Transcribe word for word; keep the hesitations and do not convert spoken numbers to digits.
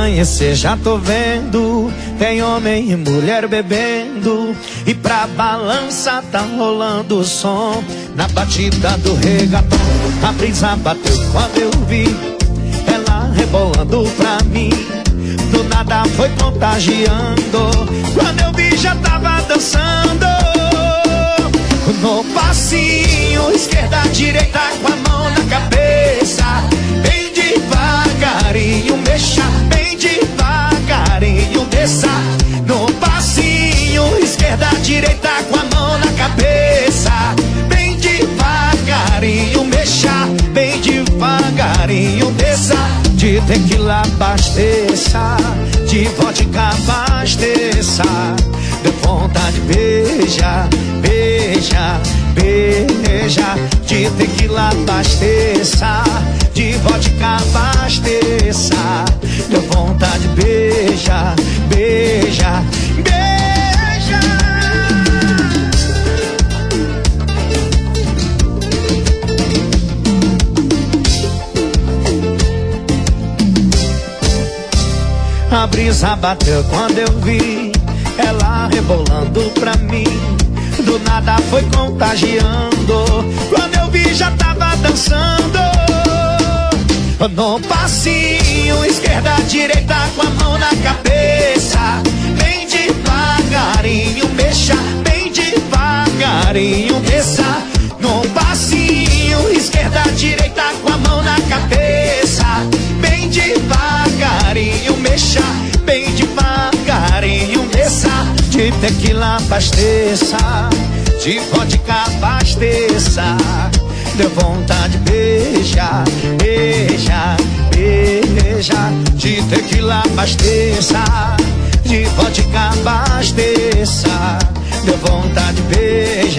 amanhecer já tô vendo, tem homem e mulher bebendo, e pra balança tá rolando o som. Na batida do regatão, a brisa bateu quando eu vi ela rebolando pra mim. Do nada foi contagiando, quando eu vi já tava dançando. No passinho, esquerda, direita, com a mão na cabeça, bem devagarinho, mexa, bem devagarinho, desça. No passinho, esquerda, direita, com a mão na cabeça, bem devagarinho, mexa, bem devagarinho, desça. De tequila abasteça, de vodka abasteça, deu vontade, beija, beija, beija. De tequila abasteça, de vodka abasteça, deu vontade, beija, beija, beija. A brisa bateu quando eu vi ela rebolando pra mim. Do nada foi contagiando, quando eu vi já tava dançando. No passinho, esquerda, direita, com a mão na cabeça, bem devagarinho, mexa, bem devagarinho, desça. No passinho, esquerda, direita, com a mão na cabeça, bem devagarinho, mexa, bem devagarinho, desça. De tequila abasteça, de vodka abasteça, deu vontade, beija, beija, beija. De tequila abasteça, de vodka abasteça, deu vontade, beija.